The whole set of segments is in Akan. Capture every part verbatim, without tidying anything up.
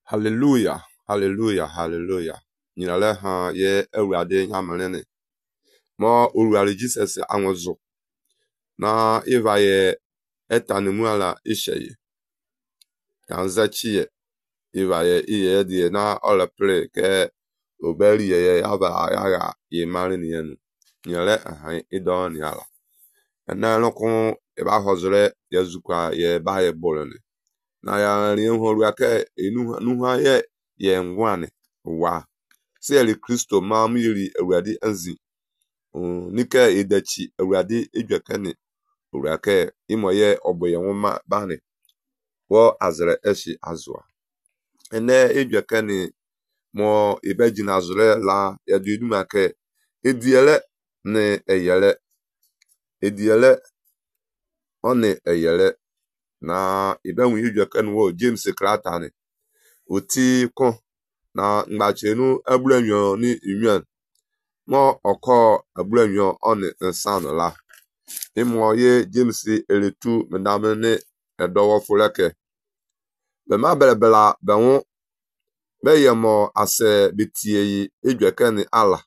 Hallelujah, hallelujah, hallelujah. Nyinale ha ye ewade nyamelene. Mo uruali Jesus anwozo. Na iva ye etanimu ala isheye. Kanzachi ye. Iva ye iye die na ole play ke obeli ye yaba ayaga ye mari ni yenu. Nyinale ha idon yala. Na lokon eba hozre yazukwa ye ba ye bolene. Na ya ri horu ake enu nuha ye ye ngwane wa se eli Kristo ma mu yiri awurade anzi nike edachi awurade edwakane awurake imoye oboye nwoma bane wo azre eshi azwa ene edwakane mo ibejina azre la yadudumake ediele ne eyele ediele one eyele na ibenwu edwakane wo James Kratane oti kon na ngbachenu abluanyo ni iwan mo oko abluanyo on insan la imo ye James eletu medamene edowo fuleke be ma belebela be won be yemo ase betie edwekani ala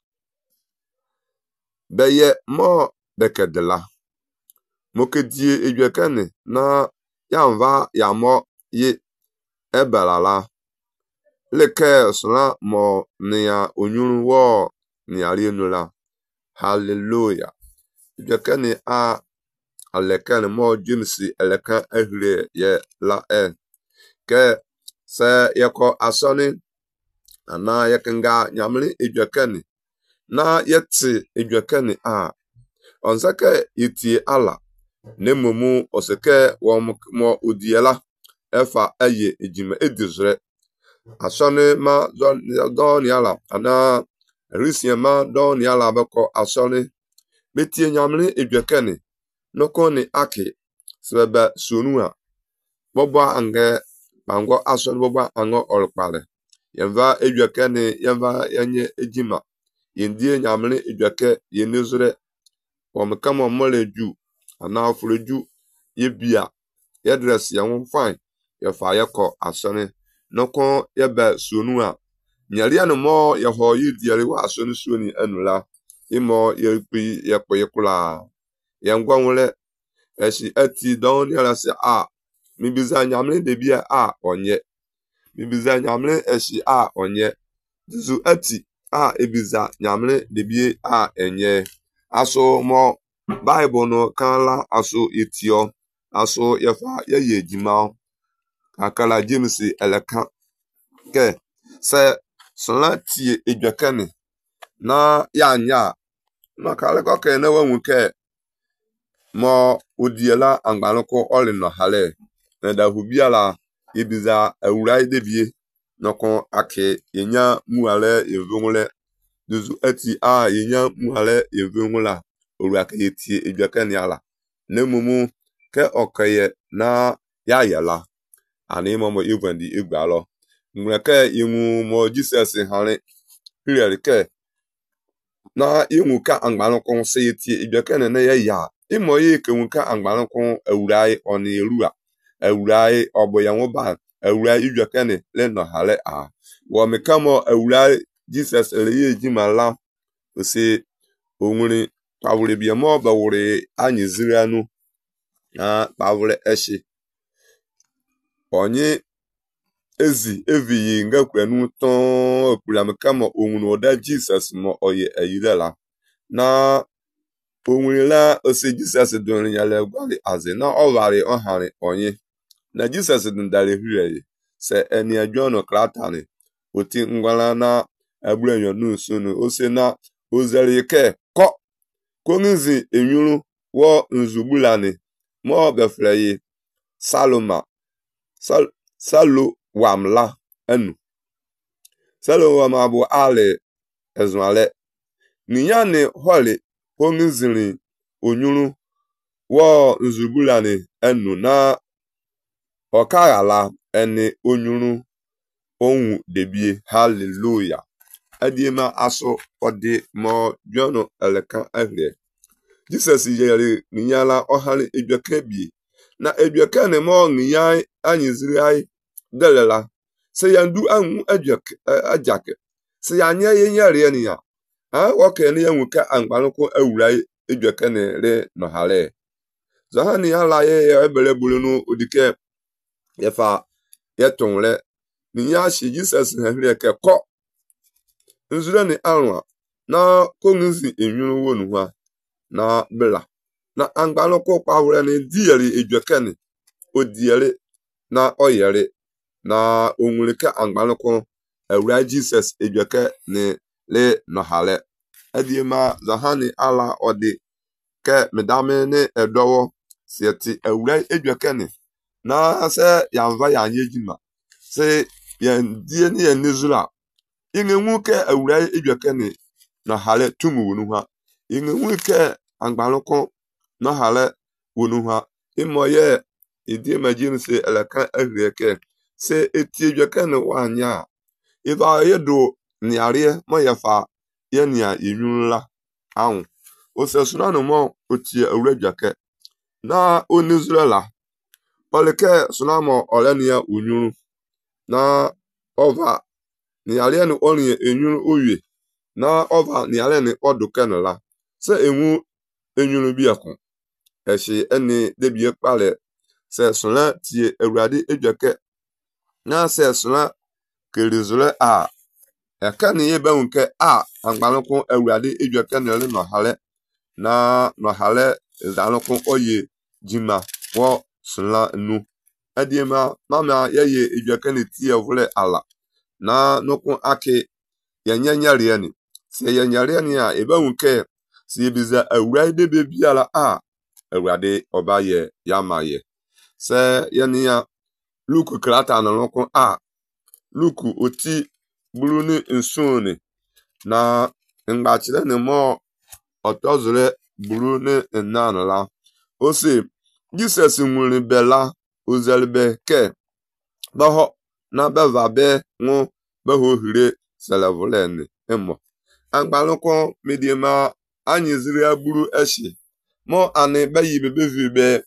be ye mo bekedela mokedie edwekani na yanva yamo ye ebelala leke sona mo nia onyuru wo ni arienula. Hallelujah. Edwekani a alekani mo James eleka ehre ye la e ke se yeko asoni ana yekenga nyamli edwekani na yeti edwekani a onsake yiti ala nemomu oseke wo mo odiela efa aye ejima edizre asone ma don yala ana risien ma don yala beko asone betie nyamli edwekani noko ni aki sebebe sonua bobo ange bango asone bobo ango olpale yenva edwekani yenva yenye ejima yendie nyamli edweke yenizre womkamo moleju ana afroju yebia yedress yewon fine yefa yeko asone noko yebe sonua nyaliano mo yeho yidiare wa asone suoni anula imo yepi yepo yekula yengwanwole eshi eti don yala se a mibiza nyamle de bia a onye mibiza nyamle eshi a onye zu eti a ebiza nyamle de bia a enye aso mo Bible no kanla aso etio aso yefa ye ejima akala James eleka ke se solati edwakane na yanya makale ko ke na wanwu ke mo odiela angbanoko olino hale na da hubiala ibiza awurai debie noko ake yenya muale evunle duzu eti a yenya muale evunla orake yeti edwakane ala nemumu ke okaye na ya yala ani momo evandi igbalo nweke inwu mo Jesus hare period ke na inwu ka angbanoko se yeti edwakane na ya imo yi ke nka angbanoko awurai oni erua awurai oboya nwoba awurai idwakane le no hale a wo mekamo awurai Jesus ele ye jimala ose onwure pawure bia mo ba wure anyiziri anu na pawure eshi onye ezi eviyi nga kwenu ton okura mekamo onwure oda Jesus mo oye ayilela na onwirela ose Jesus don yale gwali aze na owari ohari onye na Jesus ndale hureye se eni ajono kratani oti ngwala na abrenyo nusunu ose na ozerike ko konzi enyuru wo nzugbulani mo befreye saloma sal salo wamla enu salo wama bu ale ezwale niyane hole konziri onyuru wo nzugbulani enu na okagala eni onyuru onwu debie. Hallelujah. Adiema aso odi mo jono eleka ahre Jesus yeri ninyala ohali edwekebie na edwekane mo niyai anyiziri ai delela se yandu anwu ajak ajak se yanya yenyare ne ya a woke ne yanwu ka angbaloko awura edwaka ne re no hale zahani ala ye ebele bulunu odike yefa yetonle ni ya shi Jesus na hire ke ko nzure ni anwa na konzi enwuru wonu ha na bela na angbaloko pawure ni diere edwaka ne odiere na oyere na onwurika angbaloko awura Jesus edwaka ne le no hale adiema zahani ala odi ke medame ne edowo sieti awura edwaka ne na se yanva yanye jima se yan die ne yanizura ingenwu ke awura edwaka ne no hale tumu wonu ha ingenwu ke angbaloko no hale wonu ha imoye idie majin se elaka ahrieke se etie edwaka ne wanya iva yedo ni are mo yefa ye nia enwunla awun o se suna no mo otie awura edwaka na onizrela oleke suna mo olenia onwuru na ova ni are ne orin enwuru owie na ova ni are ne odukenla se enwu enwuru bi akon eshi eni debie pale se suna tie awurade edwaka na se suna kerizule a eka ni ye ba nke a angbaloko awurade edwaka ne le no hale na no hale zaloko oye jima wo suna nu adiema mama yeye edwaka ne tie vule ala na noko ake yanyanyare ni se yanyare ni a eba nke se biza awurade be biala a awurade obaye yamaye se yania luku krata na noko a luku oti buluni nsuni na ngbachire ne mo otozure buluni nanala ose Jesus nwuri bela ozelbe ke baho na beva be nwu baho hire selavulen emo angbaloko mediema anyiziri aburu eshi mo ani bayi bebe vibe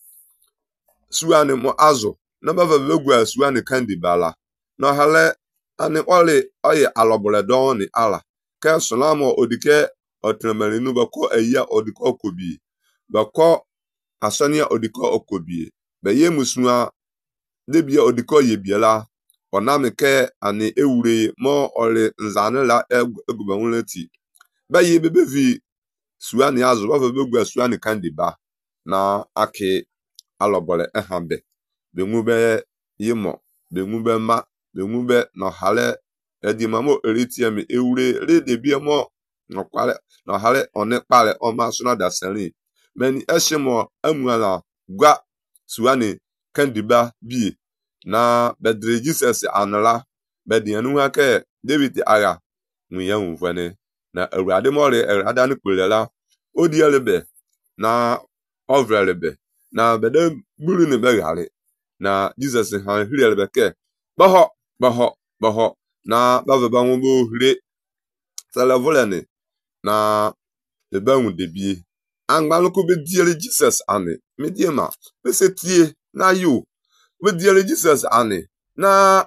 suane mo azo na beva begwa suane kandi bala no hale ani ole oye alobole don ni ala ke solamo odike otramari nu bako eya odiko okobi bako asania odiko okobi be ye musua debia odiko ye biela onamike ani ewure mo ole nzane la egubanwuleti be ye bebevi suani azu ba begwa suani kandiba na ake alobole ehambe be ngube yimo be ngube ma be ngube no hale edimamo eritiemi ewure re debia mo no kwale no hale one pale o ma suna da seri meni eshimo amuala gwa suani kandiba bi na bedre Jesus anala bedianu hake David aga nwiya nwufane na awurade mo re awurade ne kulela odielebe na ovrelebe na bede buru ne begare na Jesus han hirelebe ke baho baho baho na baveba nwbo hire salavolene na ebanwu debie angbaloko be diele Jesus ane mediema besetie na yo be diele Jesus ane na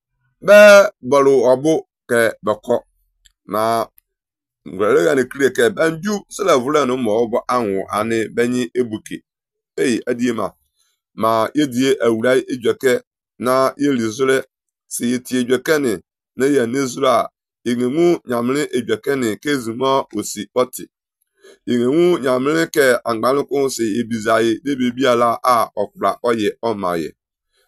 be bolu obu ke beko na ngwere ya ne kire ke banju salavolene mo obo anwo ane benyi ebuki ei adiema ma yedie awurai edwake na yelizure si yetie edwake ne na ya nezura igemu nyamre edwake ne kezumo osi oti igemu nyamre ke angbaloko si ibizaye debe biala a okra oye omaye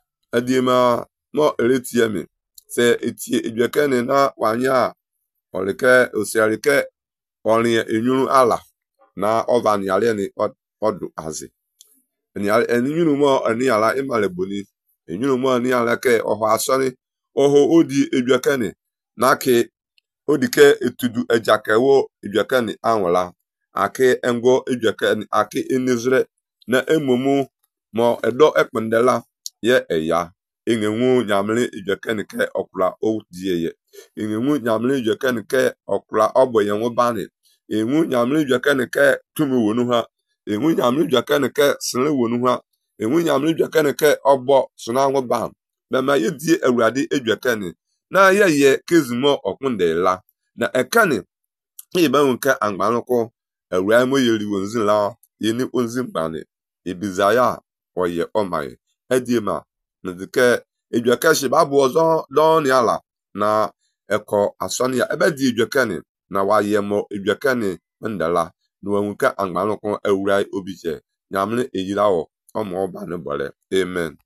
adiema mo eretiemi se etie edwake ne na wanya oleke osiarike orin enwuru ala na ovani ale ni odu azi ni enwuru mo ani ala imale boni enwuru mo ani ala ke oho asoni oho odi edwake ne na ke odike etudu ejakewo edwake ne anwala ake engo edwake ne ake enezure na emomu mo edo ekpendela ye eya engenwu nyamle edwake ne ke okura odiye engenwu nyamle edwake ne ke okura oboyenwo bani enwu nyamle edwake ne ke tumu wonu ha enwu nyamle edwake ne ke sele wonu ha enwu nyamle edwake ne ke obo sunanwo bam be ma yedie awurade edwake ne na ye ye kezimo okunde la na ekani ibe nke angbanko ewra mo yeri wonzin la yeni onzin bani ibizaya oye omai edima ndike ejweke shi babu ozo don yala na eko asonia ebe di ejwekeni na waye mo ejwekeni ndala no nke angbanko ewra obije nyamne ejirawo omo bani bole amen.